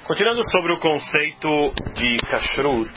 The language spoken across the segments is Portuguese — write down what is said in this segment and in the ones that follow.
Continuando sobre o conceito de kashrut,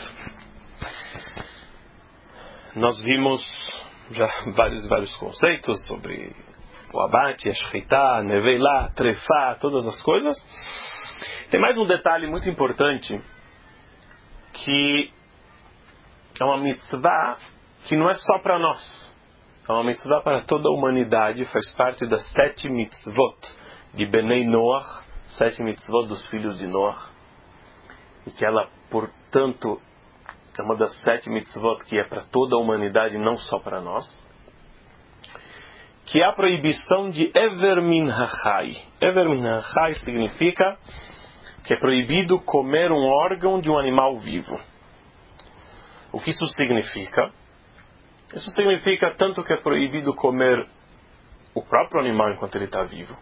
nós vimos já vários conceitos sobre o abate, a shechitá, neveilá, trefá, todas as coisas. Tem mais um detalhe muito importante, que é uma mitzvah que não é só para nós. É uma mitzvah para toda a humanidade, faz parte das 7 mitzvot de Benei Noach, 7 mitzvot dos filhos de Noach, e que ela, portanto, é uma das 7 mitzvot que é para toda a humanidade, não só para nós, que é a proibição de Ever min hachai. Ever min hachai significa que é proibido comer um órgão de um animal vivo. O que isso significa? Isso significa tanto que é proibido comer o próprio animal enquanto ele está vivo,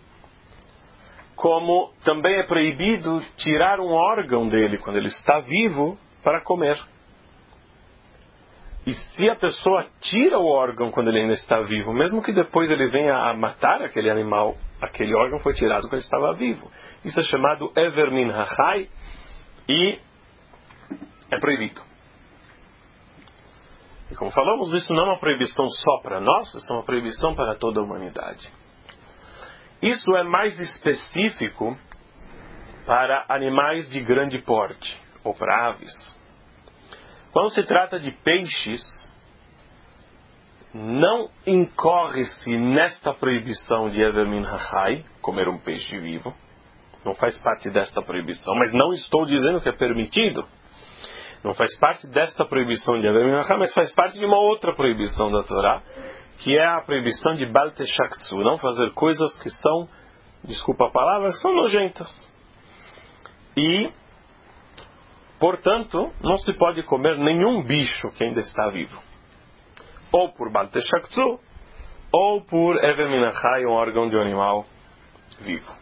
como também é proibido tirar um órgão dele quando ele está vivo para comer. E se a pessoa tira o órgão quando ele ainda está vivo, mesmo que depois ele venha a matar aquele animal, aquele órgão foi tirado quando ele estava vivo. Isso é chamado Ever min hachai e é proibido. E como falamos, isso não é uma proibição só para nós, isso é uma proibição para toda a humanidade. Isso é mais específico para animais de grande porte, ou para aves. Quando se trata de peixes, não incorre-se nesta proibição de Ever min hachai, comer um peixe vivo. Não faz parte desta proibição, mas não estou dizendo que é permitido. Não faz parte desta proibição de Ever min hachai, mas faz parte de uma outra proibição da Torá, que é a proibição de Bal Teshaktsu, não fazer coisas que são, desculpa a palavra, são nojentas. E, portanto, não se pode comer nenhum bicho que ainda está vivo. Ou por Bal Teshaktsu, ou por Ever min hachai, um órgão de um animal vivo.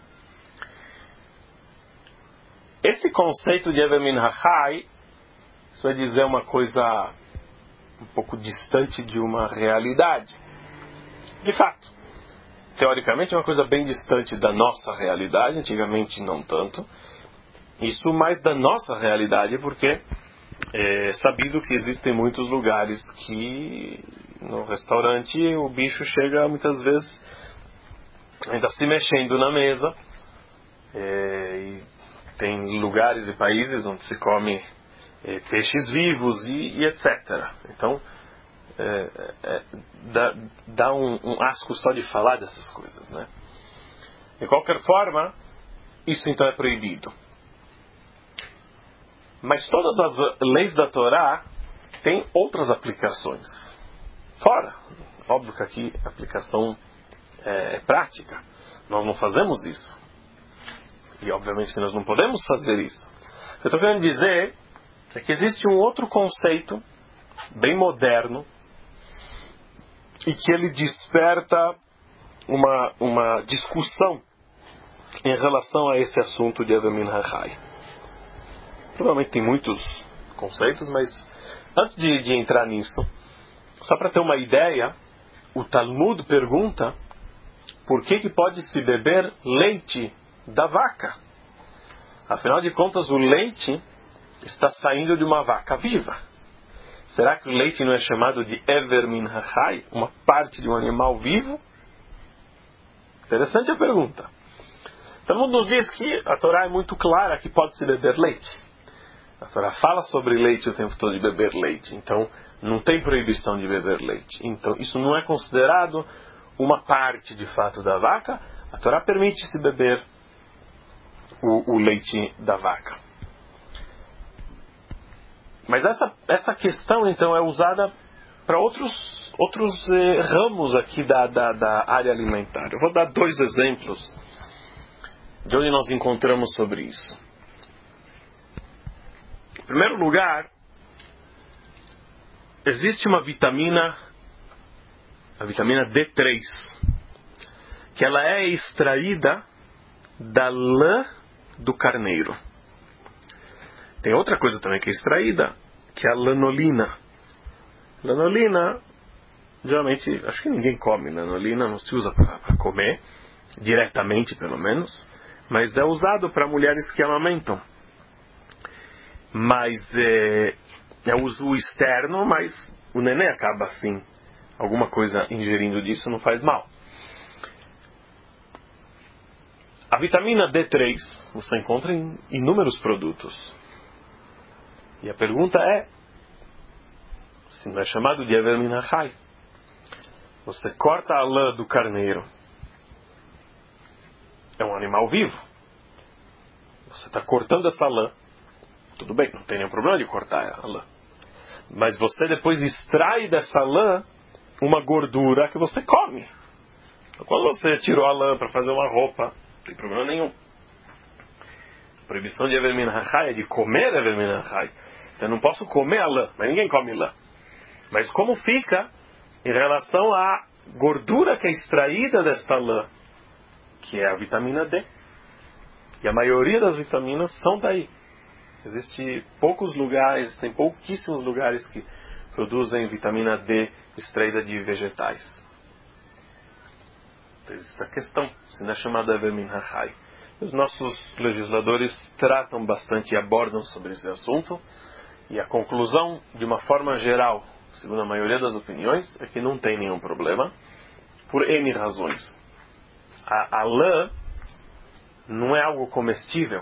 Esse conceito de Ever min hachai, isso vai dizer uma coisa um pouco distante de uma realidade. De fato, teoricamente é uma coisa bem distante da nossa realidade, antigamente não tanto. Isso mais da nossa realidade, porque é sabido que existem muitos lugares que no restaurante o bicho chega muitas vezes ainda se mexendo na mesa. E tem lugares e países onde se come peixes vivos e etc. Então, dá um asco só de falar dessas coisas, né? De qualquer forma, isso então é proibido. Mas todas as leis da Torá têm outras aplicações. Fora, óbvio que aqui a aplicação é prática. Nós não fazemos isso. E obviamente que nós não podemos fazer isso. O que eu estou querendo dizer é que existe um outro conceito, bem moderno, e que ele desperta uma discussão em relação a esse assunto de Ever min hachai. Provavelmente tem muitos conceitos, mas antes de entrar nisso, só para ter uma ideia, o Talmud pergunta por que pode-se beber leite da vaca. Afinal de contas, o leite está saindo de uma vaca viva. Será que o leite não é chamado de Ever min hachai, uma parte de um animal vivo? Interessante a pergunta. Então, nos diz que a Torá é muito clara que pode-se beber leite. A Torá fala sobre leite o tempo todo, de beber leite. Então, não tem proibição de beber leite. Então, isso não é considerado uma parte, de fato, da vaca. A Torá permite-se beber o leite da vaca. Mas essa questão, então, é usada para outros ramos aqui da área alimentar. Eu vou dar 2 exemplos de onde nós encontramos sobre isso. Em primeiro lugar, existe uma vitamina, a vitamina D3, que ela é extraída da lã do carneiro. Tem outra coisa também que é extraída, que é a lanolina. Lanolina, geralmente, acho que ninguém come lanolina, não se usa para comer, diretamente pelo menos, mas é usado para mulheres que amamentam. Mas é uso externo, mas o neném acaba assim, alguma coisa ingerindo disso não faz mal. A vitamina D3 você encontra em inúmeros produtos. E a pergunta é, se não é chamado de Ever Min HaChai, você corta a lã do carneiro, é um animal vivo, você está cortando essa lã, tudo bem, não tem nenhum problema de cortar a lã, mas você depois extrai dessa lã uma gordura que você come. Então, quando você tirou a lã para fazer uma roupa, não tem problema nenhum. A proibição de Ever Min HaChai é de comer Ever Min HaChai. Eu não posso comer a lã, mas ninguém come lã. Mas como fica em relação à gordura que é extraída desta lã, que é a vitamina D. E a maioria das vitaminas são daí. Existem poucos lugares, tem pouquíssimos lugares que produzem vitamina D extraída de vegetais. Então, existe a questão, se não é chamada Ever Min HaChai. Os nossos legisladores tratam bastante e abordam sobre esse assunto. E a conclusão, de uma forma geral, segundo a maioria das opiniões, é que não tem nenhum problema, por N razões. A lã não é algo comestível.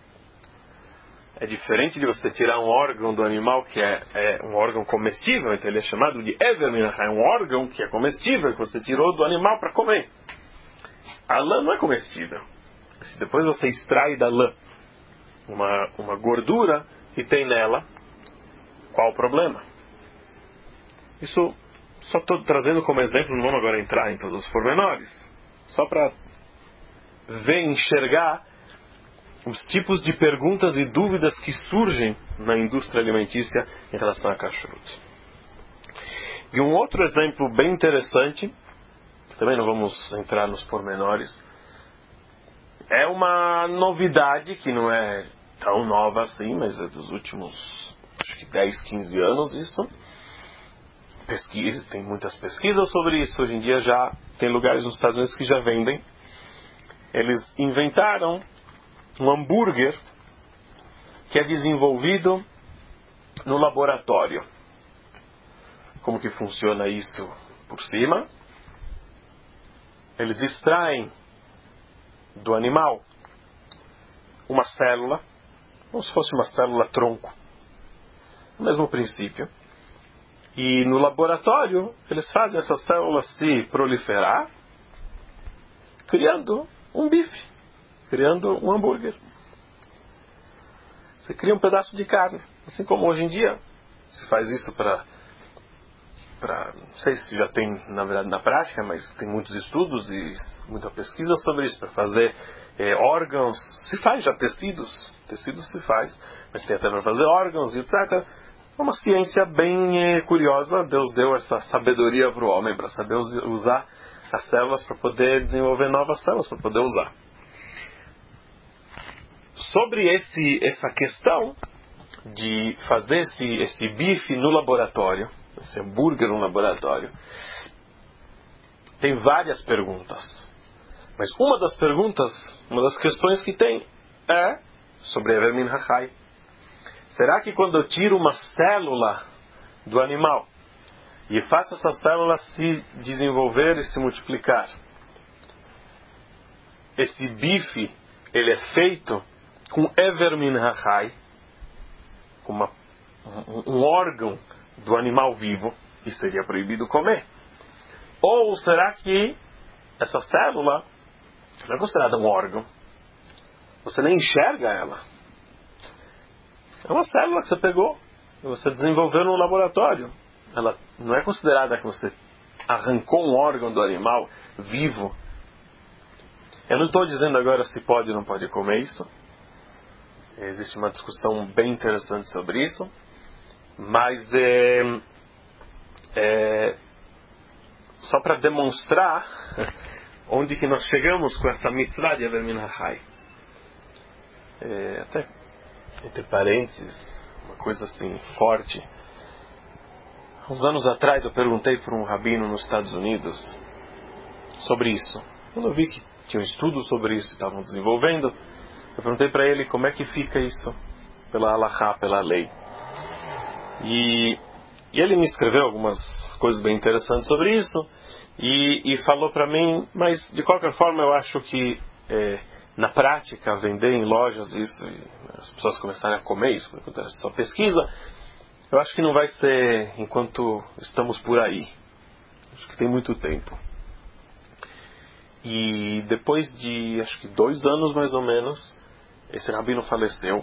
É diferente de você tirar um órgão do animal que é um órgão comestível, então ele é chamado de Ever Min HaChai, um órgão que é comestível, que você tirou do animal para comer. A lã não é comestível. Se depois você extrai da lã uma gordura que tem nela, qual o problema? Isso só estou trazendo como exemplo, não vamos agora entrar em todos os pormenores, só para ver, enxergar os tipos de perguntas e dúvidas que surgem na indústria alimentícia em relação a kashrut. E um outro exemplo bem interessante, também não vamos entrar nos pormenores, é uma novidade que não é tão nova assim, mas é dos últimos, acho que 10, 15 anos isso. Tem muitas pesquisas sobre isso. Hoje em dia já tem lugares nos Estados Unidos que já vendem. Eles inventaram um hambúrguer que é desenvolvido no laboratório. Como que funciona isso por cima? Eles extraem do animal uma célula, como se fosse uma célula tronco. O mesmo princípio. E no laboratório, eles fazem essas células se proliferar, criando um bife, criando um hambúrguer. Você cria um pedaço de carne. Assim como hoje em dia se faz isso para não sei se já tem, na verdade, na prática, mas tem muitos estudos e muita pesquisa sobre isso, para fazer órgãos. Se faz já tecidos se faz, mas tem até para fazer órgãos e etc. É uma ciência bem curiosa. Deus deu essa sabedoria para o homem, para saber usar as células, para poder desenvolver novas células, para poder usar. Sobre essa questão de fazer esse bife no laboratório, esse hambúrguer no laboratório, tem várias perguntas. Mas uma das questões que tem é sobre Ever Min HaChai. Será que quando eu tiro uma célula do animal e faço essa célula se desenvolver e se multiplicar, esse bife ele é feito com Ever Min HaChai, com um órgão do animal vivo, que seria proibido comer? Ou será que essa célula não é considerada um órgão? Você nem enxerga ela. É uma célula que você pegou e você desenvolveu no laboratório. Ela não é considerada que você arrancou um órgão do animal vivo. Eu não estou dizendo agora se pode ou não pode comer isso. Existe uma discussão bem interessante sobre isso. Mas só para demonstrar onde que nós chegamos com essa mitzvah de Ever Min HaChai. Até entre parênteses, uma coisa assim forte. Uns anos atrás eu perguntei para um rabino nos Estados Unidos sobre isso. Quando eu vi que tinham estudos sobre isso, estavam desenvolvendo. Eu perguntei para ele como é que fica isso pela halakha, pela lei. E ele me escreveu algumas coisas bem interessantes sobre isso e falou para mim, mas de qualquer forma eu acho que na prática vender em lojas isso, e as pessoas começarem a comer isso, enquanto é só pesquisa, eu acho que não vai ser enquanto estamos por aí. Acho que tem muito tempo. E depois de acho que 2 anos mais ou menos, esse rabino faleceu.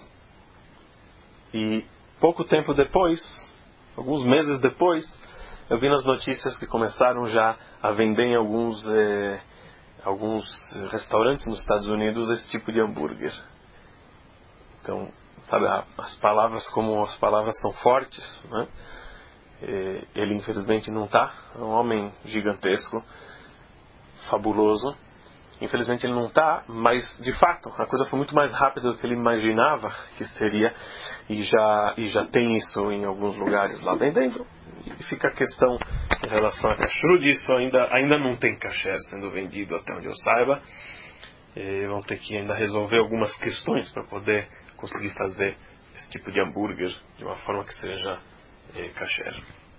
E pouco tempo depois, alguns meses depois, eu vi nas notícias que começaram já a vender em alguns restaurantes nos Estados Unidos esse tipo de hambúrguer. Então, sabe, as palavras, como as palavras são fortes, né? Ele infelizmente não está, é um homem gigantesco, fabuloso. Infelizmente ele não está, mas de fato a coisa foi muito mais rápida do que ele imaginava que seria, e já tem isso em alguns lugares lá dentro. E fica a questão em relação a kashrut, isso ainda não tem kasher sendo vendido até onde eu saiba. Vão ter que ainda resolver algumas questões para poder conseguir fazer esse tipo de hambúrguer de uma forma que seja kasher.